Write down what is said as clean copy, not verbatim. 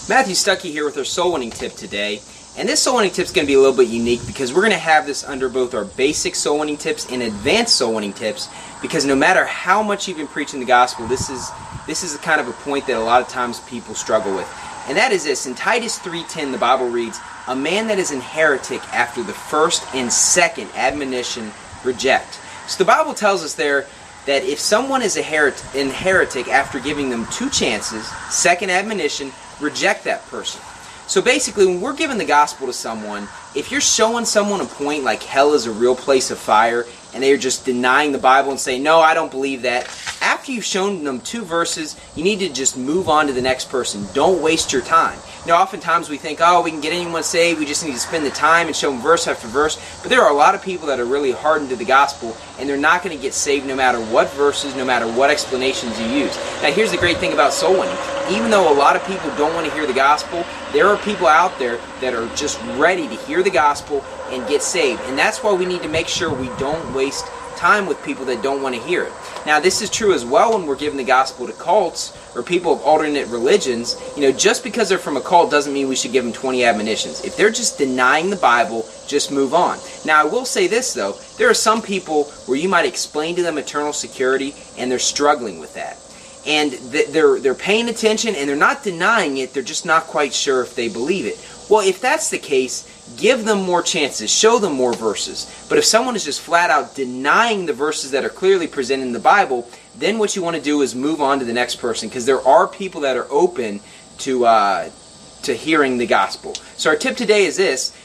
Matthew Stuckey here with our soul winning tip today. And this soul winning tip is going to be a little bit unique because we're going to have this under both our basic soul winning tips and advanced soul winning tips, because no matter how much you've been preaching the gospel, this is kind of a point that a lot of times people struggle with. And that is this. In Titus 3:10, the Bible reads, "A man that is an heretic after the first and second admonition reject." So the Bible tells us there that if someone is a heretic after giving them two chances, second admonition, reject that person. So basically, when we're giving the gospel to someone, if you're showing someone a point like hell is a real place of fire, and they're just denying the Bible and saying, "No, I don't believe that," after you've shown them two verses, you need to just move on to the next person. Don't waste your time. You know, oftentimes we think, oh, we can get anyone saved, we just need to spend the time and show them verse after verse. But there are a lot of people that are really hardened to the gospel, and they're not going to get saved no matter what verses, no matter what explanations you use. Now, here's the great thing about soul winning. Even though a lot of people don't want to hear the gospel, there are people out there that are just ready to hear the gospel and get saved. And that's why we need to make sure we don't waste time with people that don't want to hear it. Now, this is true as well when we're giving the gospel to cults or people of alternate religions. You know, just because they're from a cult doesn't mean we should give them 20 admonitions. If they're just denying the Bible, just move on. Now, I will say this, though. There are some people where you might explain to them eternal security, and they're struggling with that. And they're paying attention, and they're not denying it. They're just not quite sure if they believe it. Well, if that's the case, give them more chances. Show them more verses. But if someone is just flat out denying the verses that are clearly presented in the Bible, then what you want to do is move on to the next person, because there are people that are open to hearing the gospel. So our tip today is this.